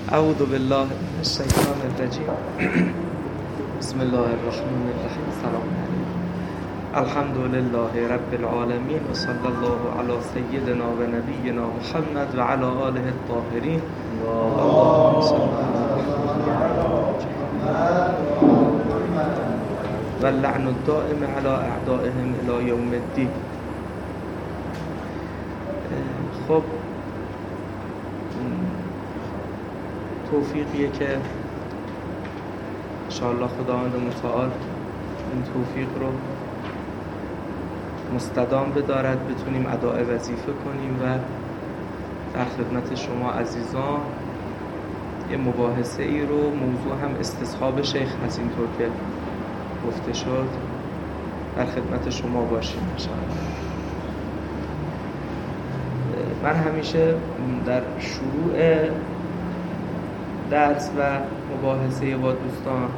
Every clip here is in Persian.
اعوذ بالله من الشیطان الرجیم. بسم الله الرحمن الرحیم. سلام علیکم. الحمد لله رب العالمین و صلی الله علی سیدنا و نبینا محمد و علی آله الطاهرین. اللهم صل و اللعن الدائم علی اعدائهم الی یوم الدین. خب توفیقیه که انشاءالله خداوند متعال این توفیق رو مستدام بدارد، بتونیم اداء وظیفه کنیم و در خدمت شما عزیزان یه مباحثه ای رو، موضوع هم استصحاب شیخ هست اینطور که گفته شد، در خدمت شما باشیم انشاءالله. من همیشه در شروع درس و مباحثه با دوستان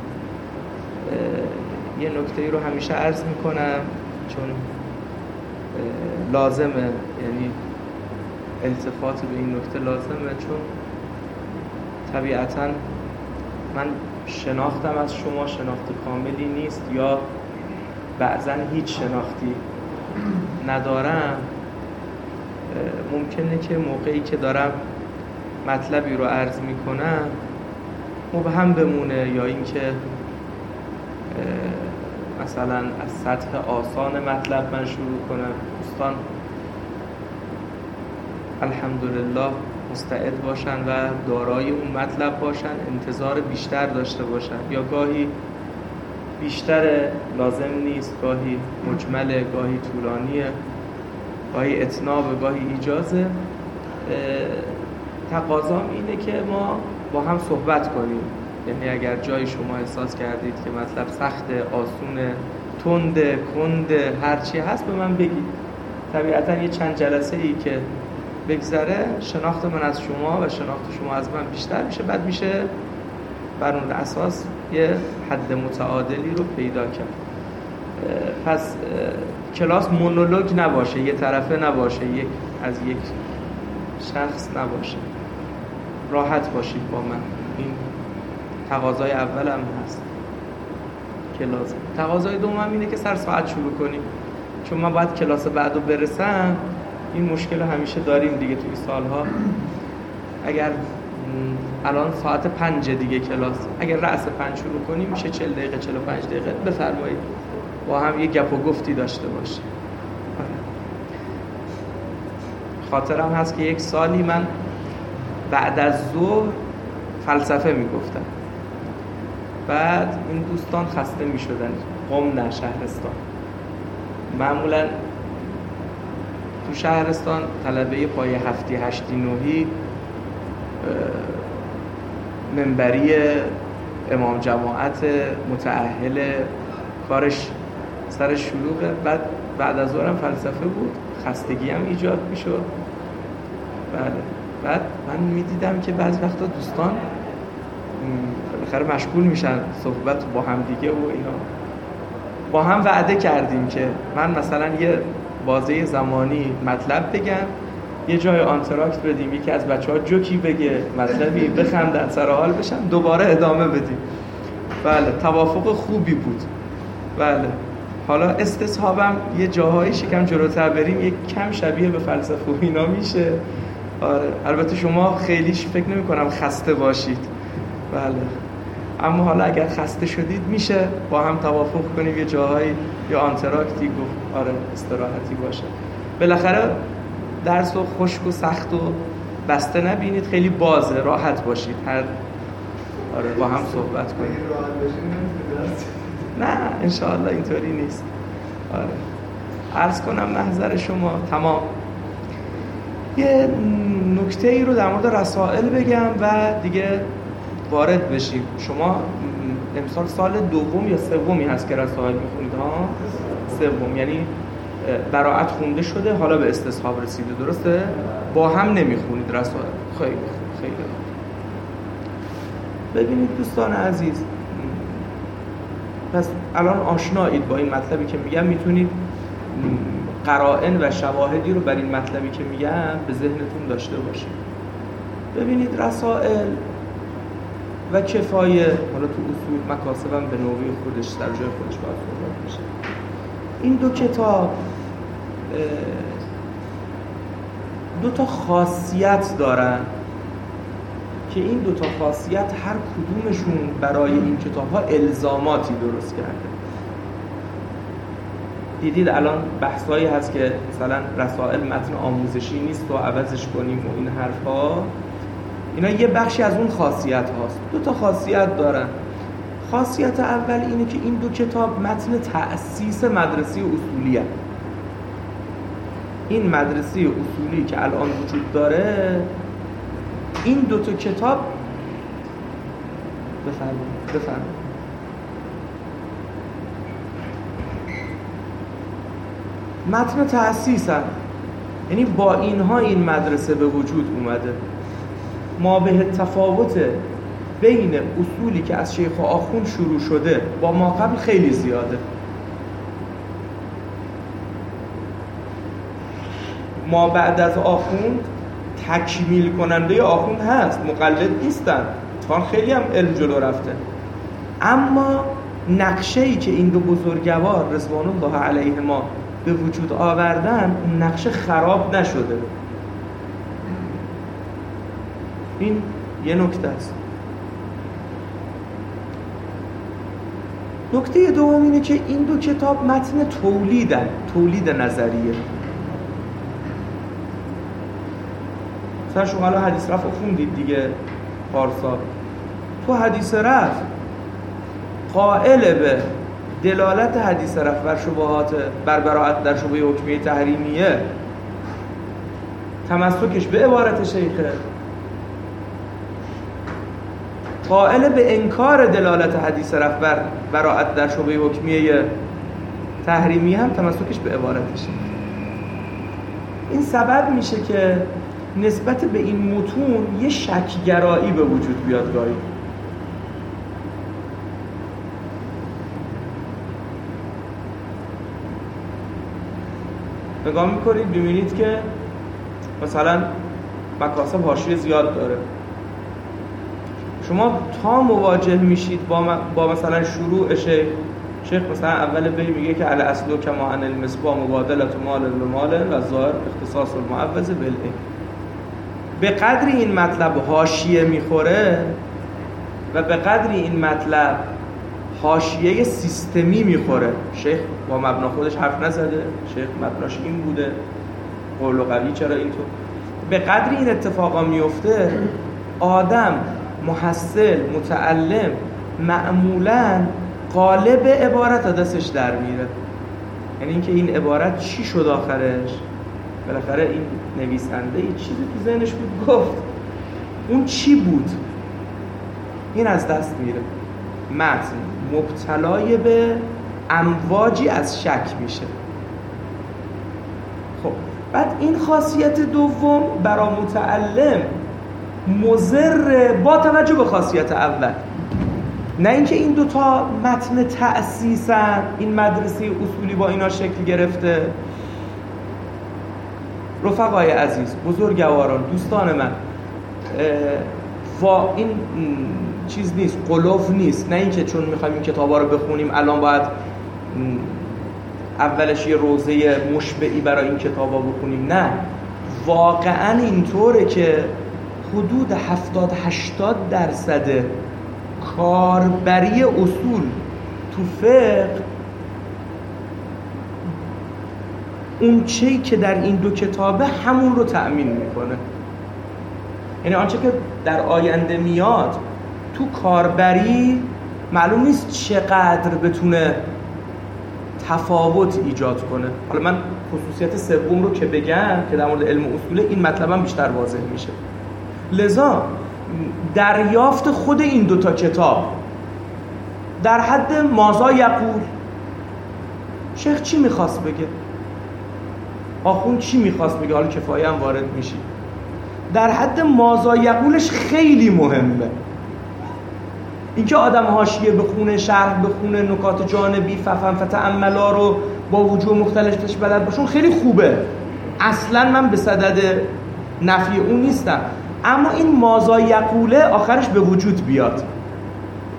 یه نکته رو همیشه عرض میکنم، چون لازمه، یعنی التفات به این نکته لازمه، چون طبیعتاً من شناختم از شما شناخت کاملی نیست یا بعضاً هیچ شناختی ندارم. ممکنه که موقعی که دارم مطلبی رو عرض میکنم مبهم بمونه، یا اینکه مثلا از سطح آسان مطلب من شروع کنم. دوستان الحمدلله مستعد باشن و دارای اون مطلب باشن، انتظار بیشتر داشته باشن، یا گاهی بیشتر لازم نیست، گاهی مجمله، گاهی طولانیه، گاهی اتناب، گاهی ایجازه. تقاضام اینه که ما با هم صحبت کنیم، یعنی اگر جای شما احساس کردید که مطلب سخته، آسونه، تنده، کنده، هرچی هست به من بگید. طبیعتا یه چند جلسه ای که بگذره شناخت من از شما و شناخت شما از من بیشتر میشه، بعد میشه بر اون اساس یه حد متعادلی رو پیدا کرد. پس کلاس مونولوگ نباشه، یه طرفه نباشه، از یک شخص نباشه، راحت باشید با من. این تقاضای اولم هست که لازم. تقاضای دومم اینه که سر ساعت شروع کنیم، چون من باید کلاس بعدو برسم. این مشکل همیشه داریم دیگه توی سالها. اگر الان ساعت 5 دیگه کلاس، اگر رأس 5 شروع کنیم میشه 40 دقیقه 45 دقیقه. بفرمایید با هم یه گپ و گفتی داشته باشیم. خاطرم هست که یک سالی من بعد از ظهر فلسفه میگفتم، بعد این دوستان خسته میشدن. قم نه شهرستان، معمولا تو شهرستان طلبه پای هفتی هشتی نوحی منبری امام جماعت متأهل، کارش سرش شلوغه، بعد از ظهرم فلسفه بود، خستگی هم ایجاد میشد. بله. بعد من میدیدم که بعضی وقتا دوستان بالاخره مشغول میشن صحبت با هم دیگه و اینا. با هم وعده کردیم که من مثلا یه بازه زمانی مطلب بگم، یه جای آنتراکت بدیم، یکی از بچه‌ها جوکی بگه، مطلبی بخندن، سر حال بشن، دوباره ادامه بدیم. بله، توافق خوبی بود. بله. حالا استصحابم یه جاهایی شکم جلوتر بریم یک کم شبیه به فلسفه و اینا میشه. آره، البته شما خیلیش فکر نمی کنم خسته باشید. بله. اما حالا اگر خسته شدید میشه با هم توافق کنیم یه جاهایی یا آنتراکتی گفت آره استراحتی باشه. بالاخره درس و خشک و سخت و بسته نبینید، خیلی بازه، راحت باشید. آره با هم صحبت کنیم. نه انشاءالله اینطوری نیست. آره. عرض کنم محضر شما تمام. یه نکته ای رو در مورد رسائل بگم و دیگه وارد بشیم. شما امسال سال دوم یا سومی هست که رسائل میخونید ها؟ سوم، یعنی براءت خونده شده، حالا به استصحاب رسیده، درسته؟ با هم نمیخونید رسائل. خیلی خیلی. ببینید دوستان عزیز، پس الان آشنایید با این مطلبی که میگم، میتونید قرائن و شواهدی رو بر این مطلبی که میگم به ذهنتون داشته باشید. ببینید رسائل و کفایه، حالا تو اصول مکاسبم به نوبه خودش در جای خودش باید صحبت میشه. این دو کتاب دو تا خاصیت دارن که این دو تا خاصیت هر کدومشون برای این کتاب‌ها الزاماتی درست کرده. دیدید الان بحثایی هست که مثلا رسائل متن آموزشی نیست و عوضش کنیم و این حرفا، اینا یه بخشی از اون خاصیت هاست. دو تا خاصیت دارن. خاصیت اول اینه که این دو کتاب متن تأسیس مدرسه اصولی هست. این مدرسه اصولی که الان وجود داره، این دو تا کتاب بفرمایید متن تأسیس هست. یعنی با اینها این مدرسه به وجود اومده. ما به تفاوت بین اصولی که از شیخ آخوند شروع شده با ما قبل خیلی زیاده. ما بعد از آخوند تکمیل کننده آخوند هست، مقلد نیستن، اتفاقا خیلی هم علم جلو رفته، اما نقشه‌ای که این دو بزرگوار رضوان الله علیهما به وجود آوردن، اون نقشه خراب نشده. این یه نکته است. نکته دوم اینه که این دو کتاب متن تولید نظریه. مثلا شما الان حدیث رفع خوندید دیگه پارسال. تو حدیث رفع قائل به دلالت حدیث رفع بر شبهات بر براءت در شبهه حکمیه تحریمیه تمسکش به عبارت شیخه، قائل به انکار دلالت حدیث رفع بر براءت در شبهه حکمیه تحریمیه هم تمسکش به عبارتشه. این سبب میشه که نسبت به این متون یه شک‌گرایی به وجود بیاد گاهی. نگاه میکنید ببینید که مثلا مکاسب حاشیه زیاد داره. شما تا مواجه میشید با مثلا شروع شیخ مثلا اول بی میگه که علی اصلو کما ان المصباح مبادله مال بمال و ظاهر اختصاص المعوض بالعین. به قدری این مطلب حاشیه میخوره و به قدری این مطلب حاشیه سیستمی میخوره. شیخ با مبنا خودش حرف نزده، شیخ مبناش این بوده، قول و قوی چرا اینطور. به قدری این اتفاقا میفته، آدم محصل متعلم معمولاً قالب عبارت دستش در میره. یعنی اینکه این عبارت چی شد آخرش، بالاخره این نویسنده یه چیزی تو ذهنش بود گفت، اون چی بود؟ این از دست میره. متن مبتلای به امواجی از شک میشه. خب بعد این خاصیت دوم برای متعلم مضر با توجه به خاصیت اول. نه اینکه این دوتا متن تأسیسن، این مدرسه اصولی با اینا شکل گرفته. رفقای عزیز، بزرگواران، دوستان من، این چیز نیست، قلوف نیست. نه اینکه چون میخوایم این کتابا رو بخونیم الان باید اولش یه روزه مشبعی برای این کتابا بخونیم. نه، واقعا اینطوره که حدود 70-80% کاربری اصول تو فقه اون چیزی که در این دو کتابه همون رو تأمین میکنه. یعنی آنچه که در آینده میاد تو کاربری معلوم نیست چقدر بتونه تفاوت ایجاد کنه. حالا من خصوصیت سوم رو که بگم که در مورد علم اصوله، این مطلبم بیشتر واضح میشه. لذا دریافت خود این دوتا کتاب در حد مازا یقول، شیخ چی میخواست بگه، آخوند چی میخواست بگه، حالا کفایه هم وارد میشی، در حد مازا یقولش خیلی مهمه. اینکه آدم حاشیه بخونه، شرح بخونه، نکات جانبی ففهم فتأملا رو با وجوه مختلفش بلد باشون خیلی خوبه، اصلا من به صدد نفی اون نیستم، اما این مازا یقوله آخرش به وجود بیاد.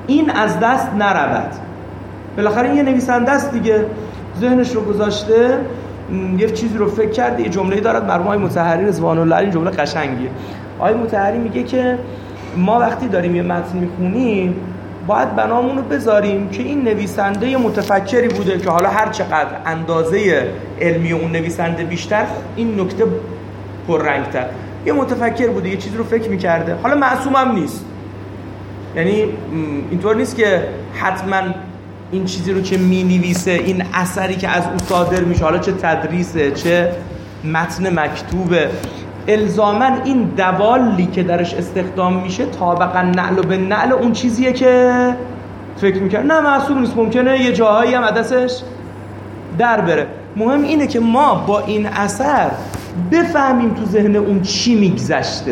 این از دست نرود. بالاخره یه نویسنده است دیگه، ذهنش رو گذاشته، یه چیزی رو فکر کرده. یه جمله‌ای دارد مرحوم آقای مطهری رضوان الله، این جمله قشنگیه. آقای مطهری میگه که ما وقتی داریم یه متن میخونیم باید بنامون رو بذاریم که این نویسنده یه متفکری بوده که حالا هر چقدر اندازه علمی اون نویسنده بیشتر، این نکته پررنگتر، یه متفکر بوده، یه چیزی رو فکر میکرده. حالا معصوم هم نیست، یعنی اینطور نیست که حتما این چیزی رو که مینویسه، این اثری که از او صادر میشه، حالا چه تدریسه چه متن مکتوبه، الزاماً این دوالی که درش استخدام میشه طابقاً نعل و به نعل اون چیزیه که فکر میکنه. نه معصوم نیست، ممکنه یه جاهایی هم عدسش در بره. مهم اینه که ما با این اثر بفهمیم تو ذهن اون چی میگذشته،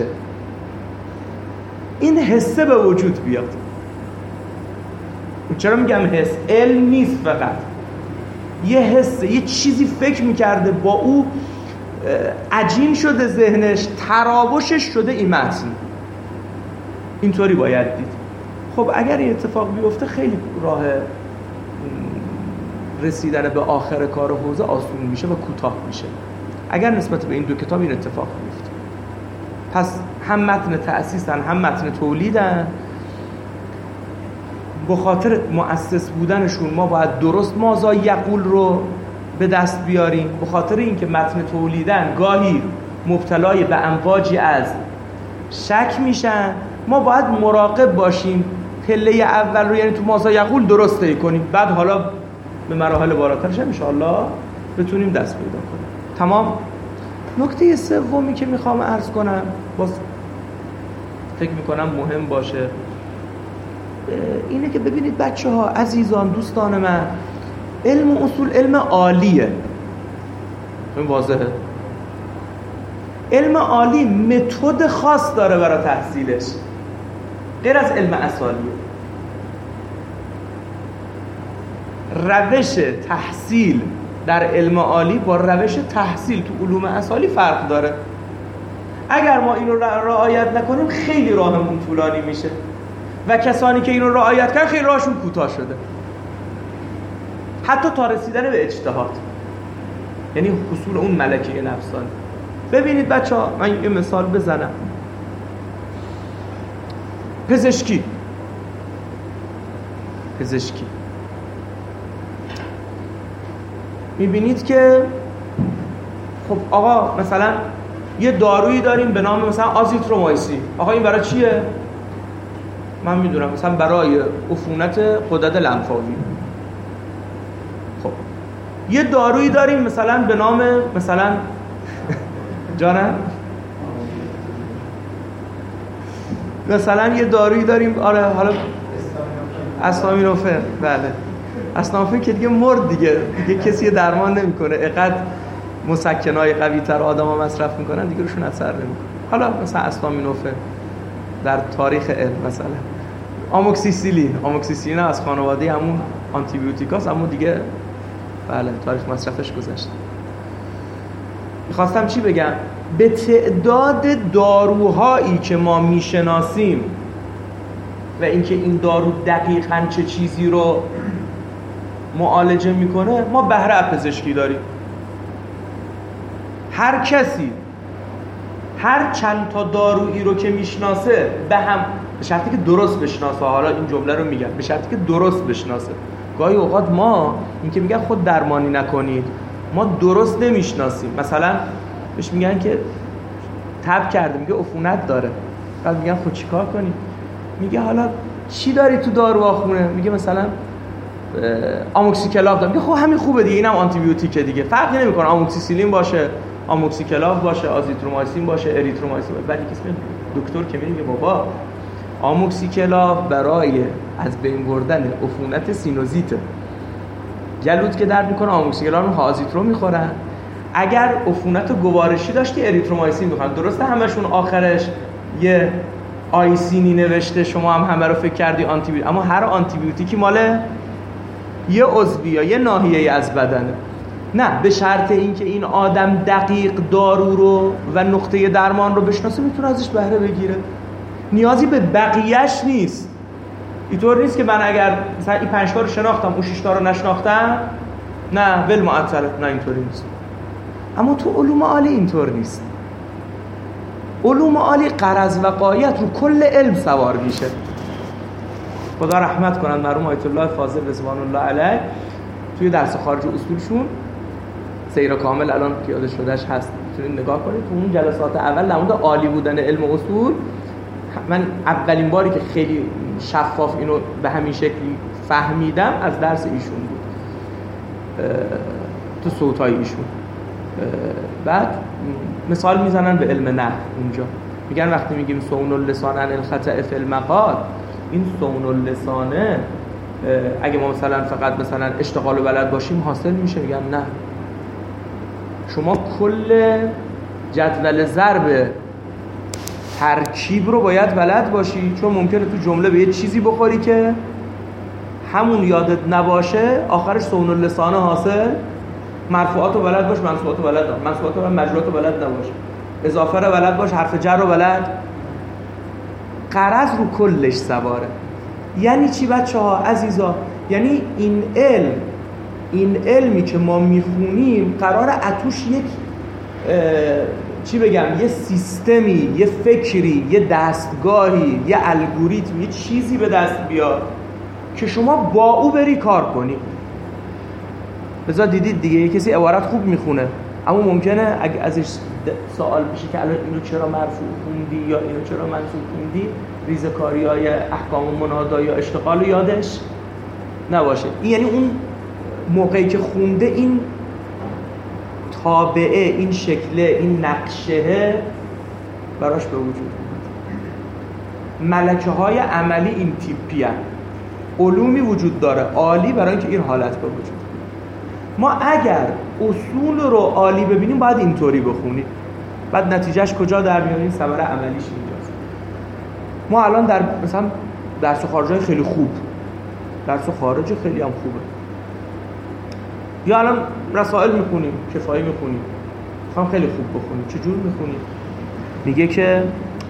این حسه به وجود بیاد. چرا میگم حس؟ علم نیست فقط، یه حسه، یه چیزی فکر میکرده، با او عجین شده ذهنش، تراوشش شده این متن. اینطوری باید دید. خب اگر این اتفاق بیفته خیلی راه رسیدن به آخر کار حوزه آسون میشه و کوتاه میشه. اگر نسبت به این دو کتاب این اتفاق بیفته، پس هم متن تأسیسن هم متن تولیدن. به خاطر مؤسس بودنشون ما باید درست ماذا یقول رو به دست بیاریم. به خاطر اینکه متن تولیدن گاهی مبتلای به امواجی از شک میشن، ما باید مراقب باشیم پله اول رو، یعنی تو ماذا یقول درست طی کنیم، بعد حالا به مراحل بالاترش ان شاء الله بتونیم دست پیدا کنیم. تمام. نکته سومی که میخوام عرض کنم، باز فکر میکنم مهم باشه، اینه که ببینید بچه ها، عزیزان، دوستان من، علم اصول علم عالیه. این واضحه. علم عالی متد خاص داره برای تحصیلش، غیر از علم اصالیه. روش تحصیل در علم عالی با روش تحصیل تو علوم اصالی فرق داره. اگر ما اینو رعایت نکنیم خیلی راهمون طولانی میشه و کسانی که اینو رعایت کردن خیلی راهشون کوتاه شده، حتی تا رسیدن به اجتهاد، یعنی حصول اون ملکه نفسانی. ببینید بچه‌ها، من یه مثال بزنم. پزشکی میبینید که خب آقا مثلا یه دارویی داریم به نام مثلا آزیترومایسین. آقا این برای چیه؟ من میدونم مثلا برای عفونت غدد لنفاوی. خب یه دارویی داریم مثلا به نام مثلا جانم مثلا یه دارویی داریم، آره حالا استامینوفن. بله استامینوفن که دیگه مرد دیگه کسی درمان نمیکنه، اینقدر مسکنای قوی تر آدما مصرف میکنن دیگه روشون اثر نمیکنه. حالا مثلا استامینوفن در تاریخ علم، مثلا آموکسیسیلین از خانواده همون آنتی بیوتیکاست، اما دیگه بله تاریخ مصرفش گذشته. میخواستم چی بگم؟ به تعداد داروهایی که ما میشناسیم و اینکه این دارو دقیقاً چه چیزی رو معالجه میکنه ما بهره پزشکی داریم. هر کسی هر چند تا دارویی رو که میشناسه به شرطی که درست بشناسه، حالا این جمله رو میگم، به شرطی که درست بشناسه. گاهی اوقات ما این که میگن خود درمانی نکنید، ما درست نمیشناسیم. مثلا بهش میگن که تب کرده، میگه عفونت داره، بعد میگن خب چیکار کنی؟ میگه حالا چی داری تو داروها خونه؟ میگه مثلا آموکسیکلاو دارم. میگه خب همین خوبه دیگه، اینم آنتی بیوتیکه دیگه، فرقی نمیکنه آموکسیسیلین باشه، آموکسیکلاو باشه، آزیترومایسین باشه، اریترومایسین باشه. بعد کسی دکتر که میگه بابا آموکسیکلاو برای از بین بردن عفونت سینوزیت گلوت که درد میکنه آموکسیکلاو رو آزیترو میخورن. اگر عفونت گوارشی داشتی اریترومایسین میخورن. درسته همشون آخرش یه آیسینی نوشته، شما هم همه رو فکر کردی آنتی بیوتیک، اما هر آنتی بیوتیکی مال یه عضوی یا یه ناحیه‌ای از بدنه. نه، به شرط اینکه این آدم دقیق دارو رو و نقطه درمان رو بشناسه میتونه ازش بهره بگیره. نیازی به بقیه‌اش نیست. اینطور نیست که من اگر مثلا این 5 تا رو شناختم اون 6 تا رو نشناختم نه ول معطله، نه اینطوری نیست. اما تو علوم عالی اینطور نیست. علوم عالی غرض و غایت رو کل علم سوار میشه. خدا رحمت کنن مرحوم آیت الله فاضل رضوان الله علیه توی درس خارج اصولشون سیر کامل الان پیاده شدهش هست، میتونید نگاه کنید. تو اون جلسات اول در مورد عالی بودن علم اصول من اولین باری که خیلی شفاف اینو به همین شکلی فهمیدم از درس ایشون بود، تو صوتای ایشون. بعد مثال میزنن به علم نحو، اونجا میگن وقتی میگیم صون اللسان عن الخطأ فی المقال، این صون اللسانه اگه ما فقط مثلا اشتغال و بلد باشیم حاصل میشه. میگن نه، شما کل جدول ضرب ترکیب رو باید بلد باشی، چون ممکنه تو جمله به یه چیزی بخوری که همون یادت نباشه، آخرش صون اللسانه حاصل. مرفوعات رو بلد باش، منصوبات رو بلد باش، منصوبات و مجرورات رو بلد نباش، اضافه رو بلد باش، حرف جر رو بلد. غرض رو کلش سواره. یعنی چی بچه‌ها عزیزا؟ یعنی این علمی که ما میخونیم قراره اتوش یک یه سیستمی، یه فکری، یه دستگاهی، یه الگوریتم، یه چیزی به دست بیاد که شما با او بری کار کنی. بذار دیدید دیگه، یه کسی عبارت خوب میخونه اما ممکنه اگه ازش سوال بشه که الان اینو چرا مرفوع خوندی یا اینو چرا منصوب خوندی، ریزکاریای احکام منادا یا اشتغال یادش نباشه. این یعنی اون موقعی که خونده این تابعه، این شکله، این نقشه براش به وجود میاد. ملکه های عملی این تیپی هست. علومی وجود داره عالی برای اینکه این حالت به وجود. ما اگر اصول رو عالی ببینیم باید اینطوری بخونیم، بعد نتیجهش کجا در میاد؟ این ثمره عملیش اینجاست. ما الان در مثلا درس خارجی خیلی خوب، درس خارجی خیلی هم خوبه، یا الان رسائل میخونیم، کفایی میخونیم، میخوام خیلی خوب بخونیم. چجور میخونیم؟ میگه که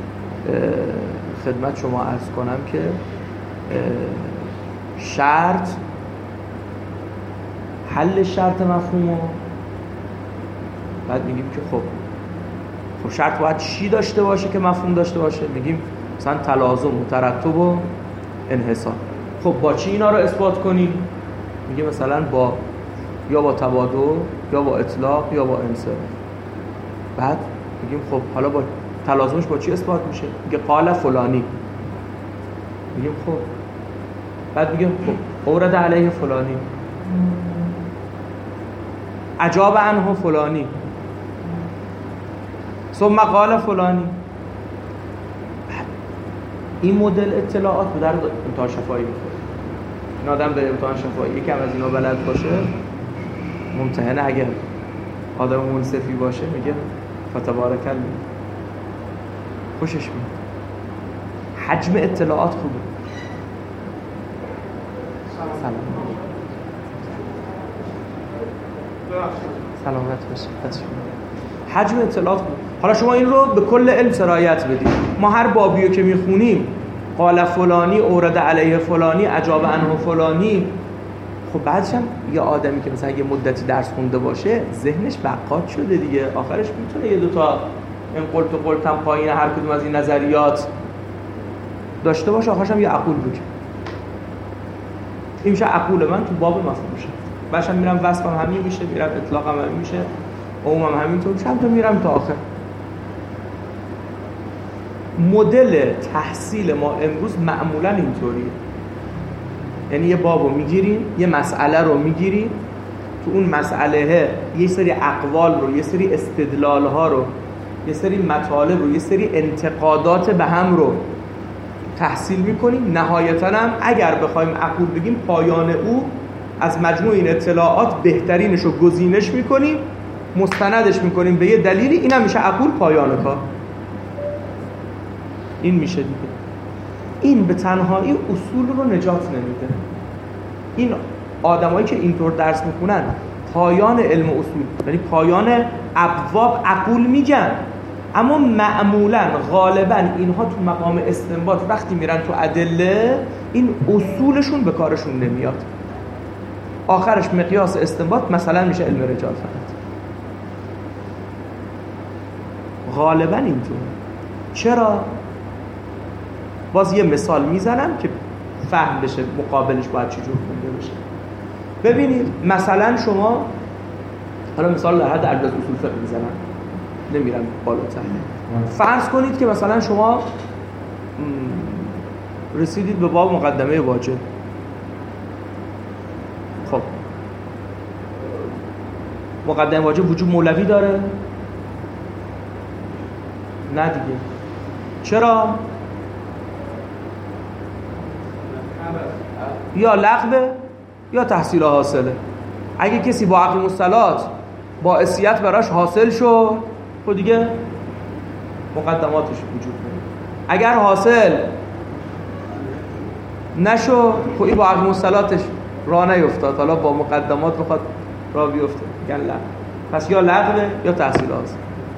خدمت شما عرض کنم که شرط، حل شرط مفهومو، بعد میگیم که خب شرط باید چی داشته باشه که مفهوم داشته باشه؟ میگیم مثلا تلازم و ترتب و انحصار. خب با چی اینا رو اثبات کنیم؟ میگه مثلا یا با تبادل، یا با اطلاق، یا با انصراف. بعد میگیم خب حالا با تلازمش با چی اثبات میشه؟ میگه قال فلانی. میگیم خب، بعد میگیم خب اورد علیه فلانی، اجاب عنه فلانی، ثم قال فلانی. این مدل اطلاعات به درد امتحان شفاهی میخوره. این آدم به امتحان شفاهی یکم از اینا بلد باشه، ممتحنه اگر آدم منصفی باشه میگه فتبارک الله، خوشش میاد. حجم اطلاعات خوبه. سلامت باشه. حجم اطلاعات خوبه. حالا شما این رو به کل علم سرایت بدید. ما هر بابیو که میخونیم قال فلانی اورد علیه فلانی اجاب عنه فلانی، خب بعدش هم یه آدمی که مثلا یه مدتی درس خونده باشه ذهنش بقات شده دیگه، آخرش میتونه یه دوتا این قلتم پایین هر کدوم از این نظریات داشته باشه، آخرش هم یه عقول بگه. این میشه عقول من تو باب مفهوم میشه. بعدش هم میرم وصفم همین میشه، میرم اطلاقم همین میشه، عمومم همینطور میشه، تا میرم تا آخر. مدل تحصیل ما امروز معمولا اینطوریه. یعنی یه بابو میگیریم، یه مسئله رو میگیریم، تو اون مسئله یه سری اقوال رو، یه سری استدلال ها رو، یه سری مطالب رو، یه سری انتقادات به هم رو تحصیل میکنیم. نهایتاً هم اگر بخوایم عقول بگیم پایان او از مجموع این اطلاعات بهترینش رو گزینش میکنیم، مستندش میکنیم به یه دلیلی، این هم میشه عقول پایان کار. این میشه دیگه. این به تنهایی اصول رو نجات نمیده. این آدمایی که اینطور درس میخونن پایان علم اصول، یعنی پایان ابواب عقول میگن، اما معمولا غالبا اینها تو مقام استنباط وقتی میرن تو ادله این اصولشون به کارشون نمیاد، آخرش مقیاس استنباط مثلا میشه علم رجال فقط. غالبا اینطور. چرا؟ باز یه مثال میزنم که فهم بشه مقابلش باید چجور خونده بشه. ببینید مثلا شما، حالا مثال در حد عدد اصول فقه میزنم، نمیرم بالاتر. فرض کنید که مثلا شما رسیدید به باب مقدمه واجب. خب مقدمه واجب وجوب مولوی داره؟ نه دیگه. چرا؟ یا لغوه یا تحصیل حاصله. اگه کسی با عقل مصطلحات باعثیت براش حاصل شد خب دیگه مقدماتش وجود داره. اگر حاصل نشد خب این با عقل مصطلحاتش راه نیفتاد، حالا با مقدمات بخواد راه بیفته میگن لغو. پس یا لغوه یا تحصیل حاصل.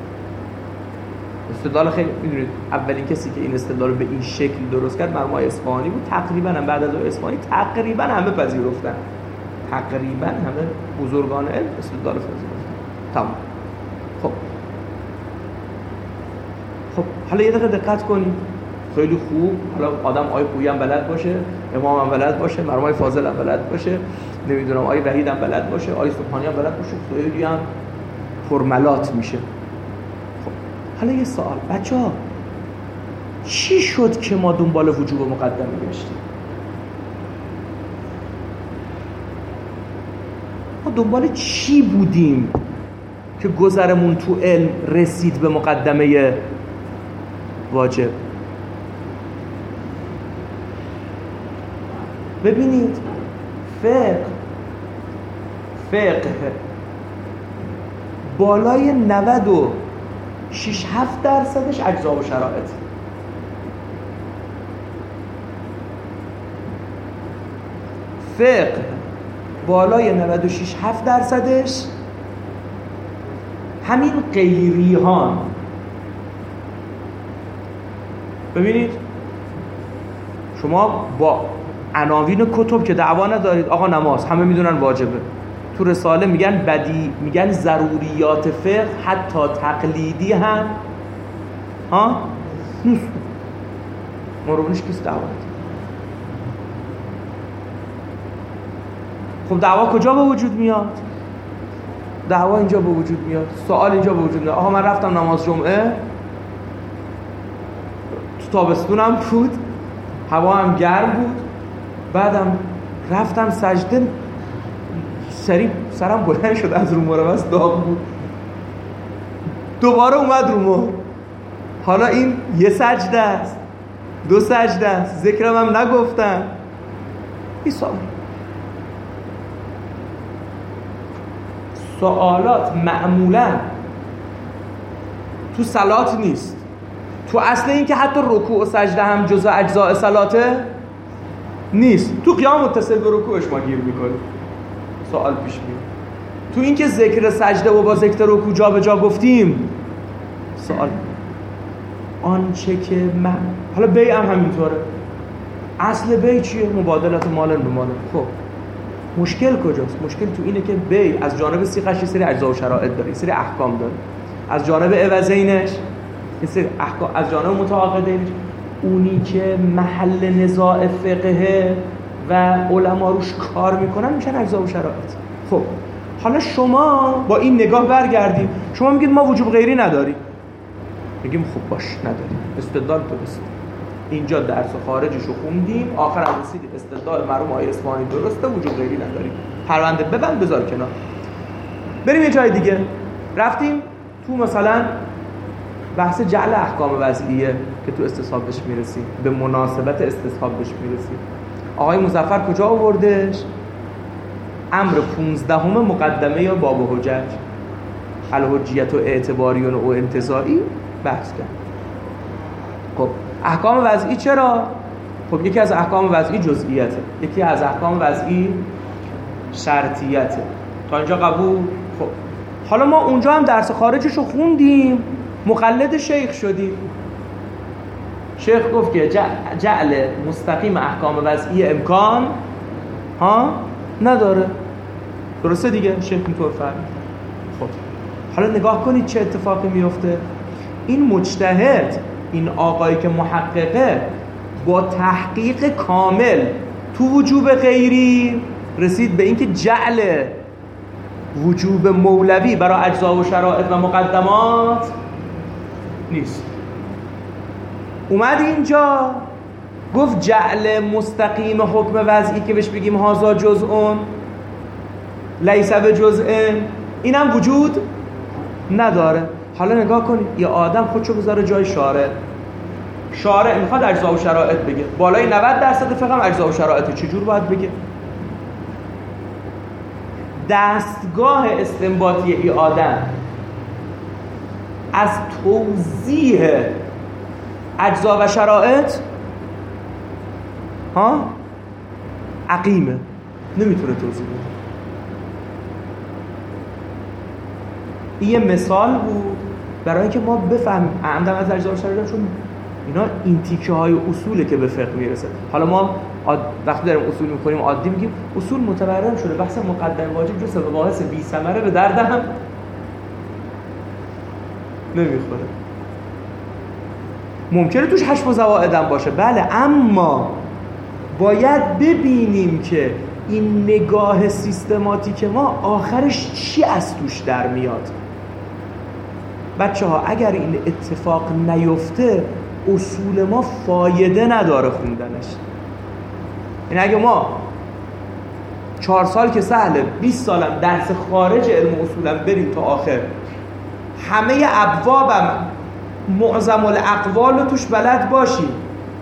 استدلال خیلی میدونید اولین کسی که این استدلال به این شکل درست کرد مرحوم اصفهانی بود. تقریبا هم بعد از اصفهانی تقریبا همه پذیرفتن، تقریبا همه بزرگان علم استدلال پذیرفتن. تمام. خب حالا یه دقیقه دقت کنید. خیلی خوب، حالا آدم آی خویی هم بلد باشه، امام هم بلد باشه، مرحوم فاضل هم بلد باشه، نمیدونم آی وحید هم بلد باشه، آی سبحانی هم بلد باشه، خیلی هم فرملات میشه. حالا یه سوال بچه‌ها، چی شد که ما دنبال وجوب مقدمه گشتیم؟ ما دنبال چی بودیم که گذرمون تو علم رسید به مقدمه واجب؟ ببینید فقه بالای 96-7% اجزا و شرایط. فقه بالای 96-7% همین غیریهان. ببینید شما با عناوین کتب که دعوا ندارید، آقا نماز همه میدونن واجبه، تو رساله میگن بدی، میگن ضروریات فقه حتی تقلیدی هم نیست. مروونش کسی دعوا نداره. خب دعوا کجا به وجود میاد؟ دعوا اینجا به وجود میاد، سوال اینجا به وجود میاد. آقا من رفتم نماز جمعه، تو تابستونم بود، هوا هم گرم بود، بعدم رفتم سجده، سرم بلند شد از رو مهر، بس داغ بود، دوباره اومد رو مهر. حالا این یه سجده است، 2 سجده است، ذکرم هم نگفتم. این سوالات معمولا تو صلات نیست. تو اصل این که حتی رکوع و سجده هم جزء اجزاء صلاته نیست. تو قیام متصل به رکوعش ما گیر میکنیم، سوال پیش میاد. تو این که ذکر سجده و با ذکر رکوع جا به جا گفتیم، سوال آنچه که من حالا بیع هم همینطوره. اصل بیع چیه؟ مبادلت مال به مال. خب مشکل کجاست؟ مشکل تو اینه که بیع از جانب سیغش یه سری اجزا و شرایط داره، یه سری احکام داره. از جانب عوضینش یه سری احکام، از جانب متعاقدینش اونی که محل نزاع فقهه و علما روش کار میکنن میشن اجزا و شرایط. خب حالا شما با این نگاه برگردیم، شما میگید ما وجوب غیری نداریم، میگیم خوب باش نداریم، استدلال درست. اینجا درس خارجشو خوندیم، آخر هم رسیدیم استدلال مرحوم آقای اصفهانی درسته، وجوب غیری نداریم. پرونده ببند بذار کنار، بریم یه جای دیگه. رفتیم تو مثلا بحث جعل احکام وضعیه که تو استصحاب بهش میرسیم، به مناسبت استصحاب بهش میرسیم. آقای مظفر کجا آوردش؟ امر 15 مقدمه یا باب حجج، الحجیت و اعتباریون و انتزاعی بحث کرد. خب احکام وضعی چرا؟ خب یکی از احکام وضعی جزئیاته، یکی از احکام وضعی شرطیته. تا اینجا قبول؟ خب حالا ما اونجا هم درس خارجشو خوندیم، مقلد شیخ شدی. شیخ گفت که جعل مستقیم احکام وضعی امکان نداره. درسته دیگه؟ شیخ اینطور فرمود. خب حالا نگاه کنید چه اتفاقی میفته. این مجتهد، این آقایی که محققه، با تحقیق کامل تو وجوب غیری رسید به اینکه جعل وجوب مولوی برای اجزا و شرائط و مقدمات نیست. اومد اینجا گفت جعل مستقیم حکم وضعی که بهش بگیم هازا جزءون لیس بجزء، اینم وجود نداره. حالا نگاه کنید، یه آدم خودشو بذاره جای شارع میخواد اجزا و شرائط بگه، بالای 90% فقط هم اجزا و شرائط، چجور باید بگه؟ دستگاه استنباطی ای آدم از توضیح اجزا و شرائط عقیمه، نمیتونه توضیح بده. این یه مثال بود برای اینکه ما بفهمیم عمدن از اجزا و شرائط، چون اینا این تیکه های اصوله که به فقه میرسه. حالا ما وقتی داریم اصول میکنیم عادی میگیم اصول متورم شده، بحث مقدم واجب جز مباحث بی ثمره به درد هم نمیخوره. ممکنه توش حشو و زوائدم باشه، بله، اما باید ببینیم که این نگاه سیستماتیک ما آخرش چی از توش در میاد. بچه ها اگر این اتفاق نیفته اصول ما فایده نداره خوندنش. یعنی اگه ما 4 سال که سهله 20 سالم درس خارج علم اصولم بریم تا آخر، همه ابوابم معظم الاقوال رو توش بلد باشیم،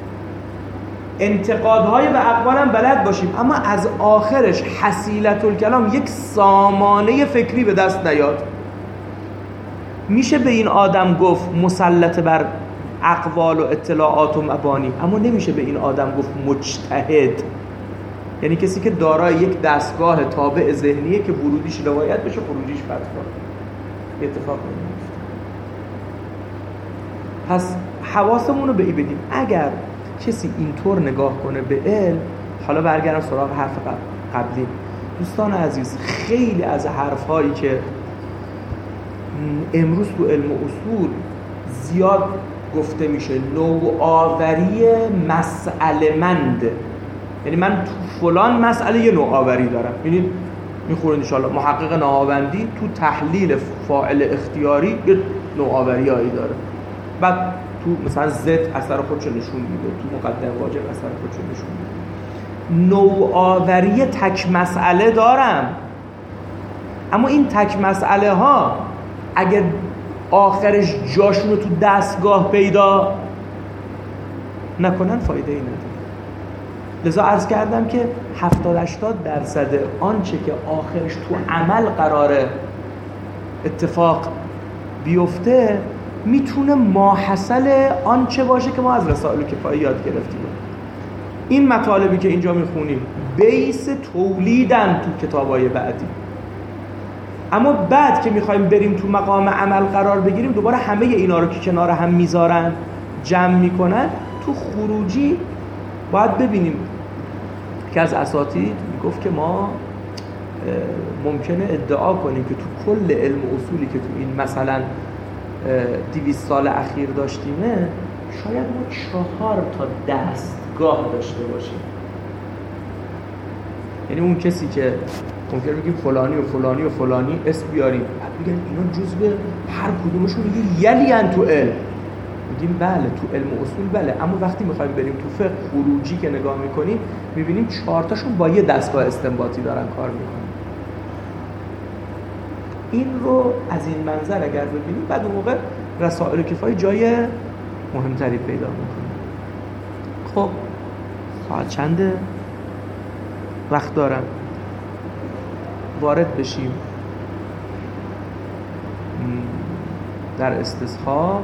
انتقادهای به اقوالم بلد باشیم، اما از آخرش حصیلت الکلام یک سامانه فکری به دست نیاد، میشه به این آدم گفت مسلط بر اقوال و اطلاعات و مبانی، اما نمیشه به این آدم گفت مجتهد. یعنی کسی که دارای یک دستگاه تابع ذهنیه که ورودیش روایت بشه، خروجیش فتوا. اتفاق نمیفته. پس حواسمون رو به این بدیم. اگر کسی اینطور نگاه کنه به علم، حالا برگردم سراغ حرف قبلی. دوستان عزیز، خیلی از حرفهایی که امروز تو علم اصول زیاد گفته میشه نوآوری مسئله منده، یعنی من تو فلان مسئله یه نوآوری دارم. ببینید میخورید ان شاءالله محقق نهاوندی تو تحلیل فاعل اختیاری یه نوآوریایی داره، بعد تو مثلا زد اثر خودشو نشون میده، تو مقدم واجب اثر خودشو نشون میده. نوآوری تک مسئله دارم، اما این تک مسئله ها اگر آخرش جاشون رو تو دستگاه پیدا نکنن فایده ای نداره. لذا عرض کردم که 70-80% آنچه که آخرش تو عمل قراره اتفاق بیفته میتونه ماحصل آنچه باشه که ما از رسائل کفایه یاد گرفتیم. این مطالبی که اینجا میخونیم بیس تولیدن تو کتابای بعدی، اما بعد که میخوایم بریم تو مقام عمل قرار بگیریم دوباره همه اینا رو که کنار هم میذارن جمع میکنن. تو خروجی باید ببینیم که از اساتید میگفت که ما ممکنه ادعا کنیم که تو کل علم اصولی که تو این مثلا 200 سال اخیر داشتیمه شاید ما 4 تا دستگاه داشته باشیم. یعنی اون کسی که ممکنه بگیم فلانی و فلانی و فلانی اسم بیاریم، بعد بگن اینا جزء هر کدومشون یلی ان تو علم، میگیم بله تو علم اصول بله، اما وقتی میخوایم بریم تو فقه خروجی که نگاه میکنیم میبینیم 4 تاشون با یه دستگاه استنباطی دارن کار میکنن. این رو از این منظر اگر ببینیم بعد اون موقع رسائل کفایه جای مهمتری پیدا میکنه. خب ساعت چنده؟ وقت دارم وارد بشیم در استصحاب.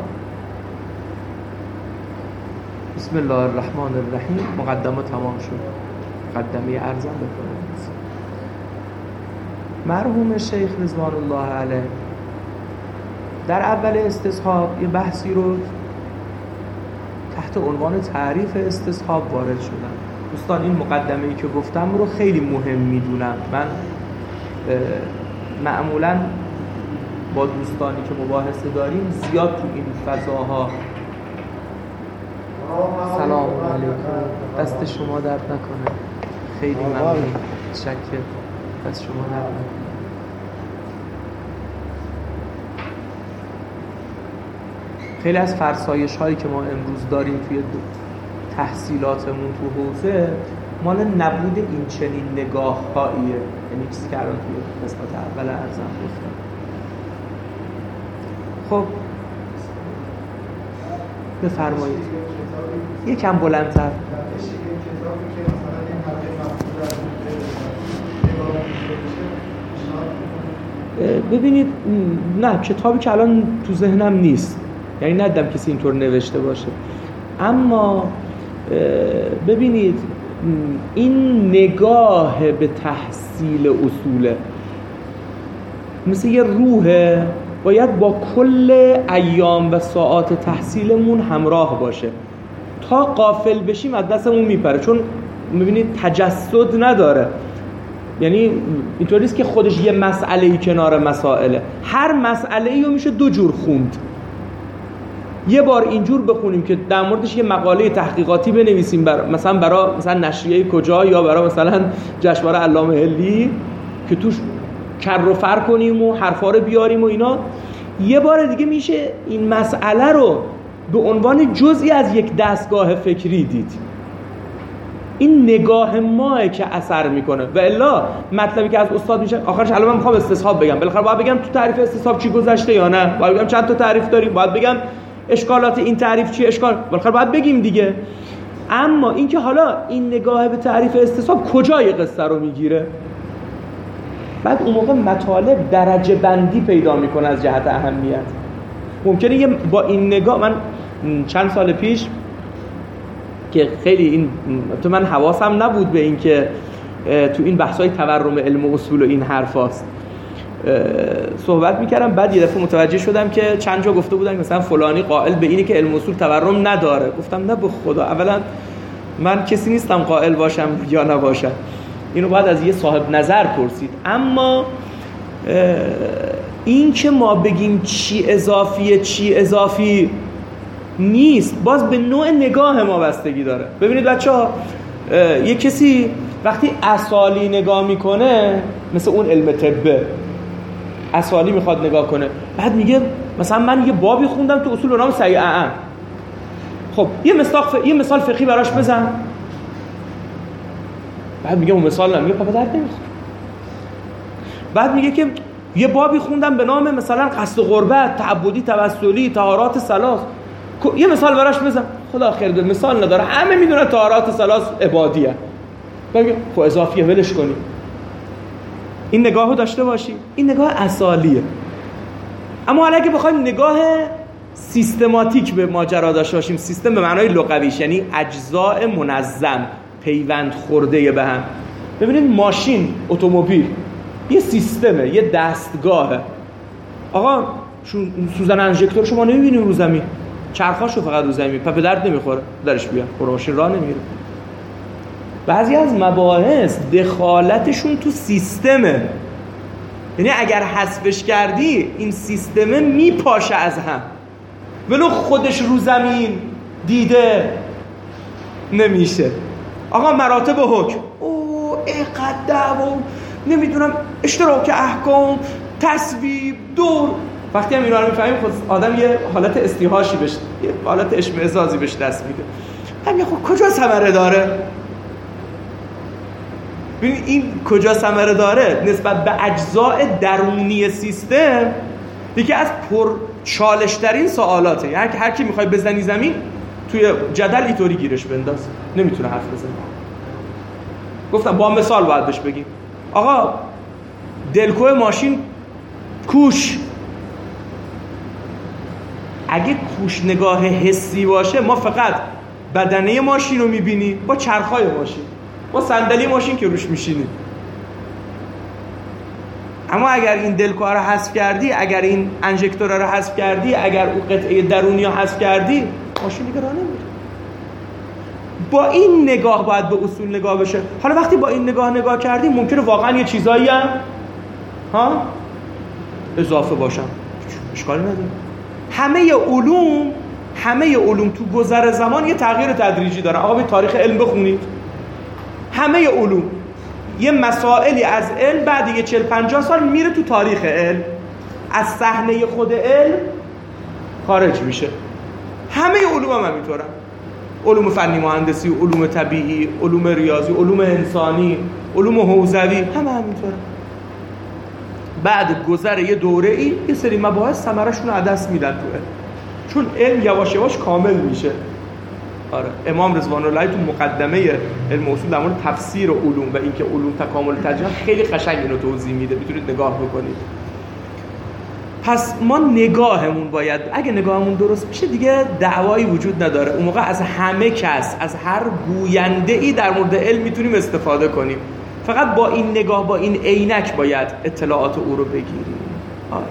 بسم الله الرحمن الرحیم. مقدمه تمام شد. مقدمه ارزم بکنم. مرحوم شیخ رضوان الله علیه در اول استصحاب یه بحثی رو تحت عنوان تعریف استصحاب وارد شدم. دوستان این مقدمه‌ای که گفتم رو خیلی مهم میدونم. من معمولاً با دوستانی که مباحثه داریم زیاد تو این فضاها سلام علیکم، دست شما درد نکنه، خیلی ممنون، شکر، دست شما درد نکنه. خیلی از فرسایش هایی که ما امروز داریم توی تحصیلاتمون تو حوزه مال نبود این چنین نگاه هاییه، یعنی چیزی که الان توی قسمت اول ارزم گفتم. خب بفرمایید یکم بلندتر. ببینید نه، کتابی که الان تو ذهنم نیست، یعنی ندیدم کسی اینطور نوشته باشه، اما ببینید این نگاه به تحصیل اصوله مثل یه روحه، باید با کل ایام و ساعات تحصیلمون همراه باشه. تا غافل بشیم از دستمون میپره، چون میبینید تجسد نداره. یعنی اینطوری نیست که خودش یه مسئله‌ای کنار مسائله، هر مسئله‌ای رو میشه دو جور خوند. یه بار اینجور بخونیم که در موردش یه مقاله تحقیقاتی بنویسیم برای مثلا نشریه کجا یا برای مثلا جشنواره علامه حلی که توش کر و فر کنیم و حرفا رو بیاریم و اینا. یه بار دیگه میشه این مسئله رو به عنوان جزئی از یک دستگاه فکری دید. این نگاه ماه که اثر میکنه و الا مطلبی که از استاد میشه آخرش. الان من میخوام استصحاب بگم، بالاخره باید بگم تو تعریف استصحاب چی گذشته یا نه، باید بگم چند تا تعریف داریم، باید بگم اشکالات این تعریف چی، اشکال بالاخره باید بگیم دیگه. اما اینکه حالا این نگاه به تعریف استصحاب کجای قصه رو میگیره، بعد اون موقع مطالب درجه بندی پیدا میکنه از جهت اهمیت. ممکنه یه با این نگاه، من چند سال پیش که خیلی این تو من حواسم نبود به این که تو این بحث‌های تورم علم اصول و این حرفاست صحبت میکردم، بعد یه دفعه متوجه شدم که چند جا گفته بودن مثلا فلانی قائل به اینه که علم اصول تورم نداره. گفتم نه به خدا، اولا من کسی نیستم قائل باشم یا نباشم، اینو باید از یه صاحب نظر پرسید. اما این که ما بگیم چی اضافیه چی اضافی نیست، باز به نوع نگاه ما بستگی داره. ببینید بچه‌ها، یه کسی وقتی اصالی نگاه میکنه، مثل اون علم طبه اصالی میخواد نگاه کنه، بعد میگه مثلا من یه بابی خوندم تو اصول و نام سیئه، خب یه مثال فقهی براش بزن. بعد میگه اون مثال نمیگه، پا درد نمیخوره. بعد میگه که یه بابی خوندم به نام مثلا قصد قربت، تعبدی، توسلی، طهارات ثلاث، یه مثال براش بزن. خدا خیر بده، مثال نداره، همه میدونن طهارات ثلاث عبادیه. میگه خب اضافیه، ولش کنی. این نگاهو داشته باشی، این نگاه اصالیه. اما حالا اگه بخوایم نگاه سیستماتیک به ماجرا داشته باشیم، سیستم به معنای لغویش یعنی اجزاء منظم پیوند خورده به هم. ببینید ماشین، اتومبیل یه سیستمه، یه دستگاهه. آقا سوزن انژکتور شما نمیبینیم رو زمین، چرخاشو فقط رو زمین، پا به درد نمیخوره، درش بیان ماشین راه نمیره. بعضی از مباحث دخالتشون تو سیستمه، یعنی اگر حذفش کردی این سیستمه میپاشه از هم، ولو خودش رو زمین دیده نمیشه. آقا مراتب حکم، اقدر و نمیدونم اشتراک احکام، تصویب، دور، وقتی هم اینا رو میفهمیم خود آدم یه حالت استیحاشی بشه، یه حالت اشمئزازی بهش دست میده. همین خب کجا ثمره داره؟ ببین این کجا ثمره داره نسبت به اجزاء درونی سیستم یکی از پر چالش ترین سوالاته. یعنی هر کی میخوای بزنی زمین توی جدل اینطوری گیرش بنداز، نمیتونه حرف بزنه. گفتم با مثال باید بهش بگیم آقا دلکو ماشین کوش، اگه کوش نگاه حسی باشه ما فقط بدنه ماشین رو میبینی با چرخای ماشین، با صندلی ماشین که روش میشینی. اما اگر این دلکار رو حذف کردی، اگر این انژکتور رو حذف کردی، اگر اون قطعه درونی رو حذف کردی، ماشین دیگه راه نمیره. با این نگاه باید به اصول نگاه بشه. حالا وقتی با این نگاه کردی ممکنه واقعا یه چیزایی هم اضافه باشن، اشکالی نداره. همه علوم تو گذر زمان یه تغییر تدریجی دارن. آقا به تاریخ علم بخونید، همه علوم یه مسائلی از علم بعد یه 40-50 سال میره تو تاریخ علم، از صحنه خود علم خارج میشه. همه علوم هم همینطورن، علوم فنی مهندسی، علوم طبیعی، علوم ریاضی، علوم انسانی، علوم حوزوی، همه همینطورن. بعد گذر یه دوره‌ای یه سری مباحث ثمره‌شون رو از دست میدن تو علم، چون علم یواش یواش کامل میشه. آره، امام رضوان الله تو مقدمه علم اصول در مورد تفسیر علوم و اینکه علوم تکامل تجربه خیلی قشنگ اینو توضیح میده، میتونید نگاه بکنید. پس ما نگاهمون باید، اگه نگاهمون درست بشه دیگه دعوایی وجود نداره. اون موقع از همه کس، از هر گوینده‌ای در مورد علم میتونیم استفاده کنیم. فقط با این نگاه، با این عینک باید اطلاعات او رو بگیریم. آره.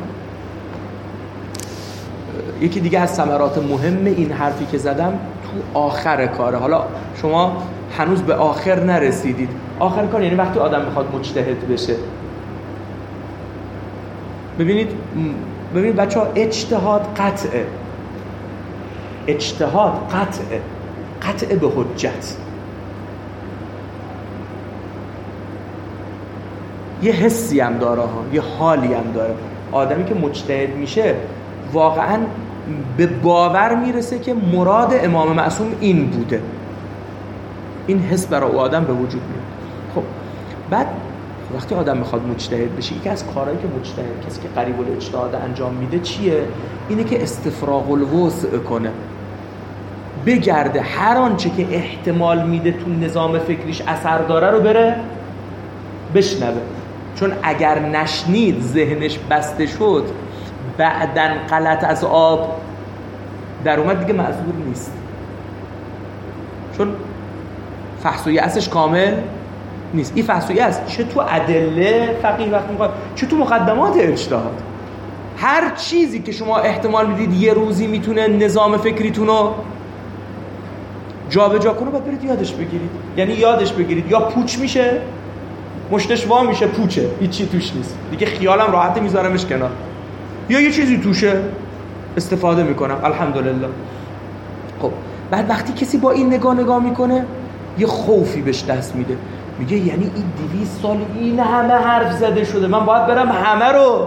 یکی دیگه از ثمرات مهم این حرفی که زدم تو آخر کاره. حالا شما هنوز به آخر نرسیدید. آخر کار یعنی وقتی آدم میخواد مجتهد بشه. ببینید بچه‌ها، اجتهاد قطعه قطعه به حجت. یه حسی هم داره یه حالی هم داره. آدمی که مجتهد میشه واقعاً به باور میرسه که مراد امام معصوم این بوده. این حس برای آدم به وجود میاد. خب بعد وقتی آدم میخواد مجتهد بشه، یکی از کارهایی که مجتهد، کسی که قریب الاجتهاد انجام میده چیه؟ اینه که استفراغ الوسع کنه، بگرده هر آنچه که احتمال میده تو نظام فکریش اثر داره رو بره بشنوه. چون اگر نشنید، ذهنش بسته شد، بعدن غلط از آب در اومد، دیگه معذور نیست. چون فحص و یأسش کامل نیست. این فحص و یأس چه تو ادله فقیه وقت میخواد، چه تو مقدمات اجتهاد. هر چیزی که شما احتمال میدید یه روزی میتونه نظام فکریتون رو جابجا کنه، باید برید یادش بگیرید. یعنی یادش بگیرید یا پوچ میشه، مشتش وا میشه، پوچه، هیچی توش نیست دیگه، خیالم راحت میذارمش کنار، یا یه چیزی توشه استفاده میکنم، الحمدلله. خب بعد وقتی کسی با این نگاه میکنه، یه خوفی بهش دست میده، میگه یعنی این 200 سال این همه حرف زده شده، من باید برم همه رو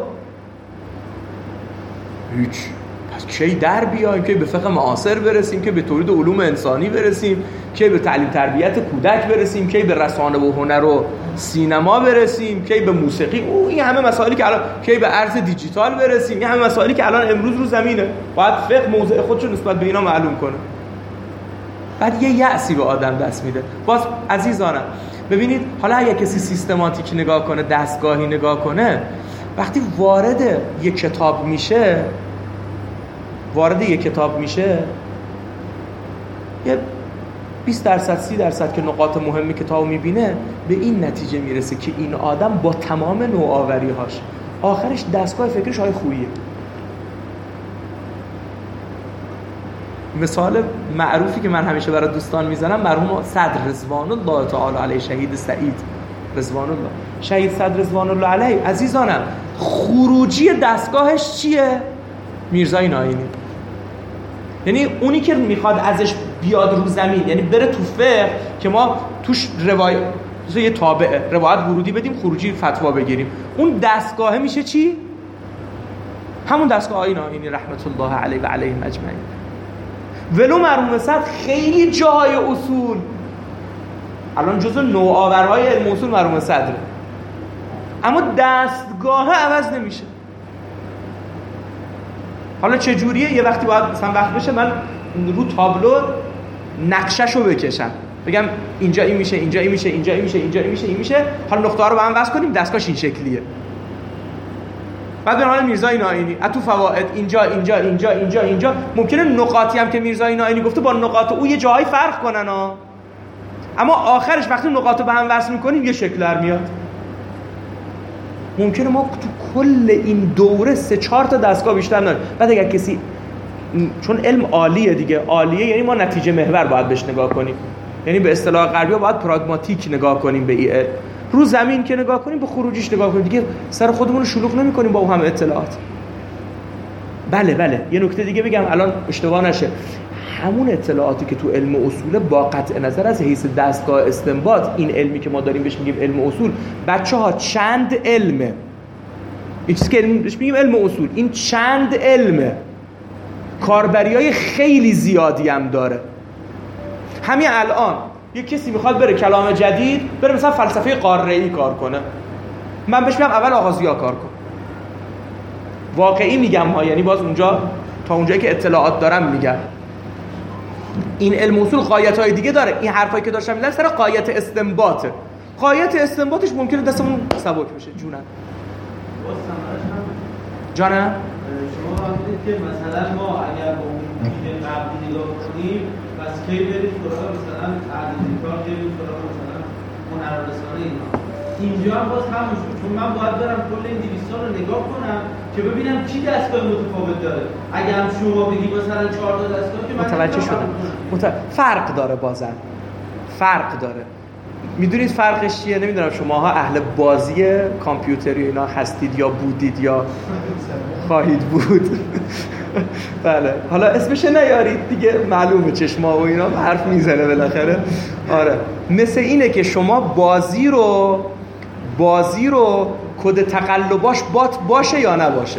هیچ. پس کی در بیایم که به فقه معاصر برسیم، که به تولید علوم انسانی برسیم، که به تعلیم تربیت کودک برسیم، که به رسانه و هنر و سینما برسیم، که به موسیقی، این همه مسائلی که الان، که به ارز دیجیتال برسیم، این همه مسائلی که الان امروز رو زمینه، باید فقه موضع خودشو نسبت به اینا معلوم کنه. بعد یه یأسی به آدم دست میده. باز عزیزانم ببینید، حالا اگه کسی سیستماتیک نگاه کنه، دستگاهی نگاه کنه، وقتی وارد یک کتاب میشه یه 20% 30% که نقاط مهم کتابو میبینه، به این نتیجه میرسه که این آدم با تمام نوآوری‌هاش آخرش دستگاه فکرش های خوییه. مثال معروفی که من همیشه برای دوستان میزنم، مرحوم صدر رضوان الله تعالی علیه، شهید سعید رضوان الله، شهید صدر رضوان الله علیه. عزیزانم خروجی دستگاهش چیه؟ میرزای ناینی. یعنی اونی که میخواد ازش بیاد رو زمین، یعنی بره تو فقه که ما توش روایت یه تابعه روایت ورودی بدیم، خروجی فتوا بگیریم، اون دستگاه میشه چی؟ همون دستگاه آیین ناینی رحمت الله علیه و علیهم اجمعین. ولو مرحوم صدر خیلی جاهای اصول الان جزو نوآورهای علم اصول مرحوم صدره، اما دستگاه عوض نمیشه. حالا چه جوریه؟ یه وقتی باید مثلا وقت بشه من رو تابلو نقشه‌شو بکشم، بگم اینجا این میشه، اینجا این میشه، اینجا این میشه، اینجا این میشه، این میشه، حالا نقطه‌ها رو با هم وصل کنیم، دستگاهش این شکلیه. بعد به حال میرزای ناینی تو فواید اینجا ممکنه نقاطی هم که میرزای ناینی گفته با نقاط او یه جایی فرق کنن اما آخرش وقتی نقاط رو به هم وصل می‌کنیم یه شکل در میاد. ممکنه ما تو کل این دوره 3-4 تا دستگاه بیشتر نداریم. بعد اگر کسی، چون علم عالیه دیگه، عالیه یعنی ما نتیجه محور باید بهش نگاه کنیم، یعنی به اصطلاح غربی باید پراگماتیک نگاه کنیم به این علم. رو زمین که نگاه کنیم به خروجیش نگاه کنیم دیگه، سر خودمون رو شلوغ نمی‌کنیم با اون همه اطلاعات. بله یه نکته دیگه بگم الان اشتباه نشه، همون اطلاعاتی که تو علم اصول با قطع نظر از حیث دستگاه استنباط، این علمی که ما داریم بهش میگیم علم اصول، بچه‌ها چند علمه، این چیزی که بهش میگیم علم اصول، این چند علمه، کاربریای خیلی زیادی هم داره. همین الان یه کسی میخواد بره کلام جدید، بره مثلا فلسفه قاره‌ای کار کنه، من بهش میگم اول آغازیا کار کن. واقعی میگم ها، یعنی باز اونجا تا اونجایی که اطلاعات دارم میگم. این علم اصول قایت‌های دیگه داره. این حرفایی که داشتم می‌زدم سر قایت استنباطه. قایت استنباطش ممکنه دستمون سبک بشه. جونم جانم شما میگید که مثلا ما اگر با اون دید قبلی نگاه کنیم بس کی بریم سراغ مثلا تعدیل کار، بریم سراغ مثلا هنررسانه اینا. اینجا هم باز همونجور، چون من باید برم کل این 200 رو نگاه کنم که ببینم کی دستگاه متفاوت داره. اگه هم شما بگی مثلا 4 تا دستگاه که من متوجه شدم. فرق داره، بازم فرق داره. میدونید فرقش چیه؟ نمیدونم شماها اهل بازی کامپیوتری اینا هستید یا بودید یا خواهید بود. بله حالا اسمش نیارید دیگه، معلومه چشما و اینا حرف میزنه بالاخره. آره مثل اینه که شما بازی رو کد تقلباش بات باشه یا نباشه.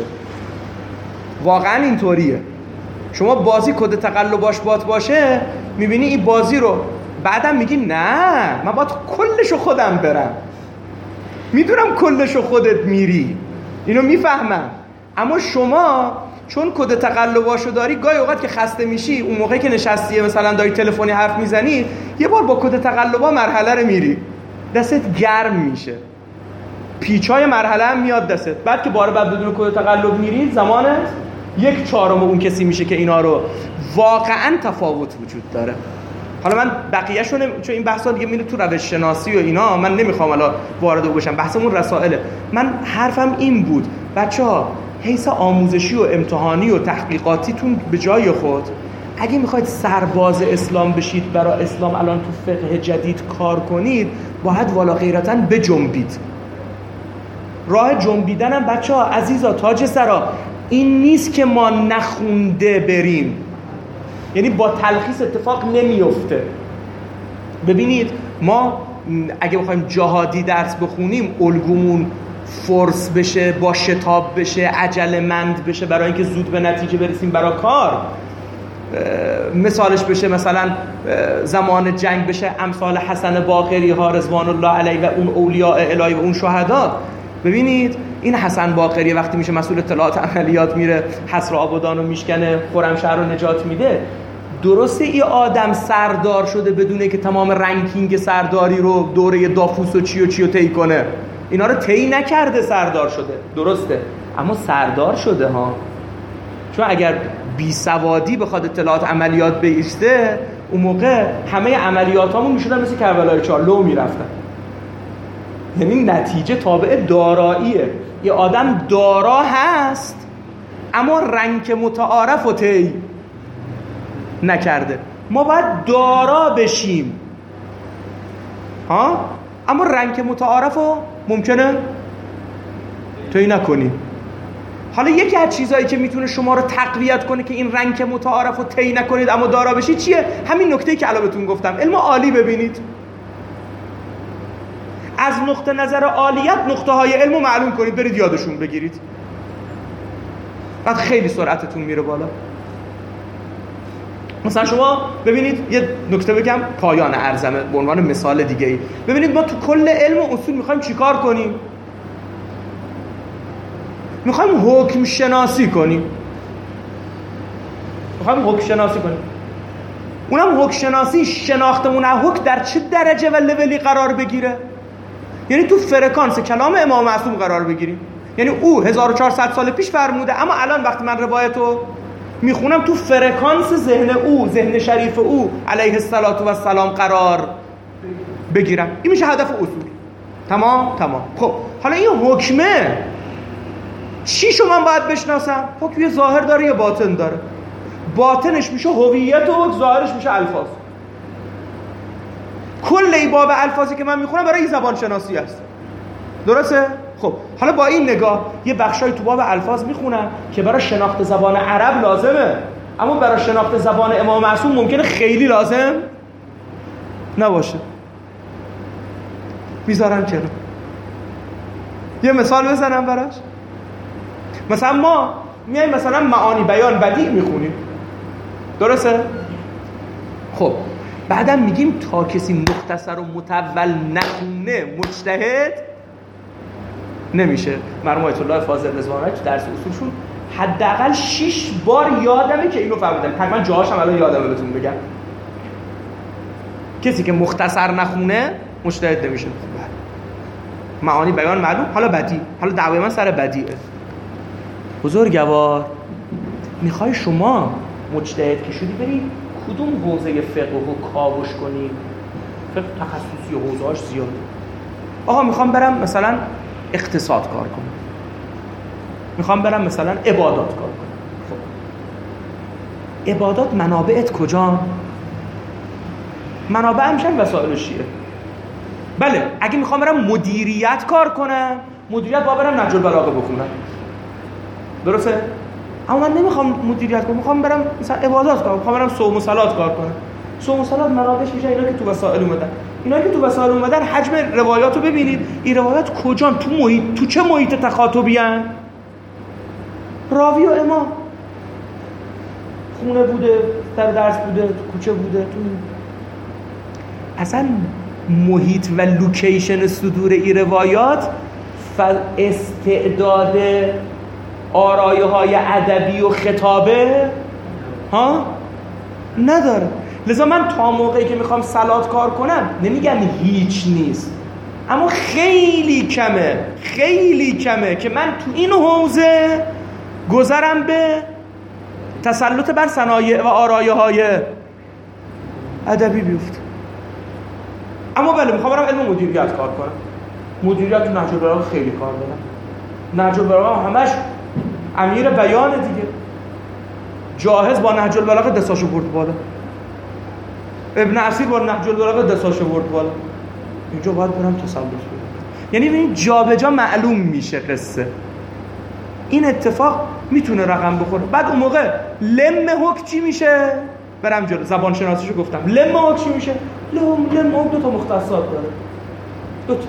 واقعا اینطوریه. شما بازی کد تقلباش بات باشه، میبینی این بازی رو، بعدم میگی نه من باید کلشو خودم برم. میدونم کلشو خودت میری، اینو میفهمم، اما شما چون کد تقلباشو داری، گاهی اوقات که خسته میشی، اون موقعی که نشستی مثلا داری تلفنی حرف میزنی، یه بار با کد تقلبا مرحله رو میری، دستت گرم میشه، پیچای مرحله هم میاد دستت. بعد که بار بعد بدون کد تقلب میری، زمانت 1/4 اون کسی میشه که اینا رو واقعا تفاوت وجود داره. حالا من بقیه‌شو چون این بحثا دیگه میره تو روش شناسی و اینا، من نمیخوام الان وارد بشم، بحثمون رسائله. من حرفم این بود بچه‌ها، حیث آموزشی و امتحانی و تحقیقاتیتون به جای خود، اگه میخواید سرباز اسلام بشید، برای اسلام الان تو فقه جدید کار کنید، باید والا غیرتاً بجنبید. راه جنبیدن هم بچه‌ها عزیزا تاج سرا این نیست که ما نخونده بریم، یعنی با تلخیص اتفاق نمیفته. ببینید ما اگه بخوایم جهادی درس بخونیم، الگومون فرس بشه، با شتاب بشه، عجله‌مند بشه برای اینکه زود به نتیجه برسیم برای کار، مثالش بشه مثلا زمان جنگ بشه امثال حسن باقری ها رضوان الله علیه و اون اولیاء الهی و اون شهدا. ببینید این حسن باقری وقتی میشه مسئول اطلاعات عملیات، میره حصر آبادان رو میشکنه، خرمشهر رو نجات میده، درسته این آدم سردار شده بدونه که تمام رنکینگ سرداری رو دوره دافوس و چی و طی کنه، اینا رو طی نکرده، سردار شده درسته، اما سردار شده ها. چون اگر بی سوادی بخواد اطلاعات عملیات بیسته، اون موقع همه عملیاتامون میشدن مثل کربلای 4 لو میرفتن. یعنی نتیجه تابع داراییه. یه آدم دارا هست اما رنک متعارف رو طی نکرده. ما باید دارا بشیم ها، اما رنک متعارف رو ممکنه طی نکنیم. حالا یکی از چیزایی که میتونه شما رو تقویت کنه که این رنک متعارف رو طی نکنید اما دارا بشید چیه؟ همین نکته‌ای که الان بهتون گفتم، علم عالی. ببینید از نقطه نظر عالیت نقطه های علم رو معلوم کنید، برید یادشون بگیرید، بعد خیلی سرعتتون میره بالا. مثلا شما ببینید یه نکته بگم پایان عرضمه به عنوان مثال دیگه ای. ببینید ما تو کل علم و اصول میخوایم چیکار کنیم؟ میخوایم حکم شناسی کنیم. اونم حکم شناسی، شناختمون از حکم در چه درجه و لولی قرار بگیره؟ یعنی تو فرکانس کلام امام معصوم قرار بگیریم. یعنی او 1400 سال پیش فرموده، اما الان وقتی من روایتو میخونم تو فرکانس ذهن او، ذهن شریف او علیه الصلاه و السلام قرار بگیرم. این میشه هدف اصول. تمام. خب حالا این حکمه چیشو من باید بشناسم؟ حکم یه ظاهر داره یه باطن داره. باطنش میشه هویت و ظاهرش میشه الفاظ. کل این باب الفاظی که من میخونم برای این زبان شناسی است. درسته؟ خب حالا با این نگاه یه بخشای تو باب الفاظ میخونم که برای شناخت زبان عرب لازمه، اما برای شناخت زبان امام معصوم ممکنه خیلی لازم نباشه. میذارم کنار. یه مثال بزنم براش. مثلا ما میایم مثلا معانی بیان بدیع میخونیم، درسته؟ خب بعدم میگیم تا کسی مختصر و مطول نخونه مجتهد نمیشه. مرحوم آیت الله فاضل رضوانی تو درس اصولشون حداقل 6 بار یادمه که اینو فهمیدم. تقریبا جاهاش هم الان یادمه بهتون بگم. کسی که مختصر نخونه مجتهد نمیشه. معانی بیان معلوم، حالا بدیع. حالا دعوای من سر بدیعه. بزرگوار میخوای شما مجتهد که شدی بری کدوم حوزه فقه رو کاوش کنی؟ فقه تخصصی و حوزه‌اش زیاده. آها میخوام برم مثلا اقتصاد کار کنم، میخوام برم مثلا عبادات کار کنم. خب عبادات منابعت کجا؟ منابع همشن وسایل شیعه. بله اگه میخوام برم مدیریت کار کنم، مدیریت باید برم نهج البلاغه بخونم، درسته؟ اما من نمیخوام مدیریت کنم، میخوام برم مثلا عبادات کنم، میخوام برم صوم و صلات کار کنم. صوم و صلات منابعش میشه اینا که تو وسائل اومدن. اینا که تو وسائل اومدن حجم روایاتو ببینید. این روایات کجان؟ تو محیط، تو چه محیط تخاطبی ان؟ راوی و امام. خونه بوده، در درس بوده، تو کوچه بوده، تو اصلا محیط و لوکیشن صدور این روایات استعداد آرایه‌های ادبی و خطابه نداره. لذا من تا موقعی که میخوام صلات کار کنم نمیگم هیچ نیست، اما خیلی کمه که من تو این حوزه گذرم به تسلط بر صنایع و آرایه‌های ادبی بیفته. اما بله میخوام برم علم مدیریت کار کنم. مدیریت تو نهج البلاغه خیلی کار دارم. نهج البلاغه همش امیر بیان دیگه. جاهز با نهج البلاغه دستاشو برد بالا. ابن اثیر با نهج البلاغه دستاشو برد بالا. اینجا باید برم تسلط بدم. یعنی ببین جا به جا معلوم میشه قصه. این اتفاق میتونه رقم بخوره. بعد اون موقع لم حکم چی میشه؟ برم جلو. زبان شناسیشو گفتم. لم حکم چی میشه؟ لم دو تا مختصات داره. دو تا.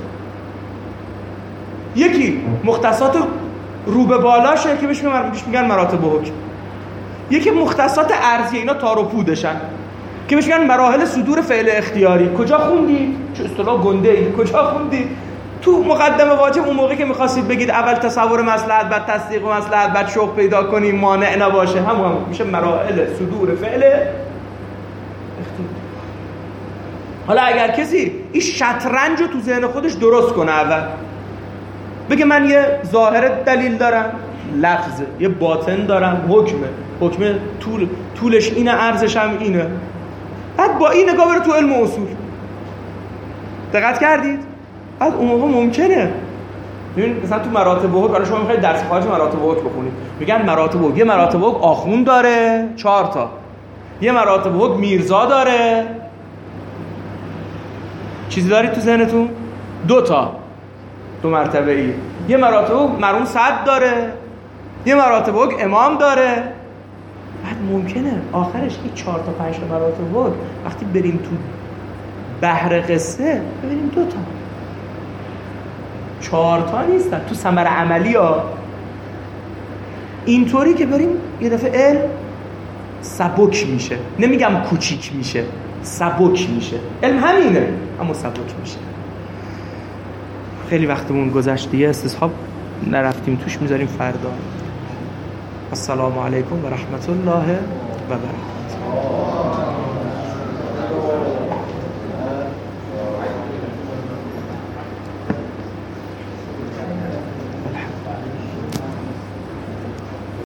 یکی مختصات رو به بالاشه که بهش میگن مراتب حکم. یکی مختصات ارضی، اینا تار و پودشن که بهش میگن مراحل صدور فعل اختیاری. کجا خوندید؟ چه اصطلاح گنده ای. کجا خوندید؟ تو مقدمه واجب اون موقع که می‌خواستید بگید اول تصور مصلحت، بعد تصدیق مصلحت، بعد شوق پیدا کنیم مانع نباشه، همون میشه مراحل صدور فعل اختیاری. حالا اگر کسی این شطرنج رو تو ذهن خودش درست کنه، اول بگه من یه ظاهر دلیل دارم، لفظ، یه باطن دارم، حکمه طولش اینه، عرضش هم اینه، بعد با این نگاه بره تو علم اصول. دقت کردید؟ بعد اون موقع ممکنه ببین مثلا تو مراتب حکم، حالا شما میخواید درس خارج مراتب حکم بخونید، میگن مراتب حکم، یه مراتب حکم آخوند داره 4 تا، یه مراتب حکم میرزا داره، چیزی دارید تو ذهنتون؟ 2 تا، 2 مرتبه ای. یه مراتب حکم مرحوم صد داره، یه مراتب حکم امام داره. بعد ممکنه آخرش این 4 تا 5 تا مراتب حکم وقتی بریم تو بحر قصه ببینیم 2 تا 4 تا نیستن تو ثمره عملی ها. اینطوری که بریم یه دفعه علم سبک میشه، نمیگم کوچیک میشه، سبک میشه. علم همینه اما سبک میشه. خیلی وقتمون گذشته، یه استصحاب نرفتیم توش، میذاریم فردا. السلام علیکم و رحمت الله و برکاته.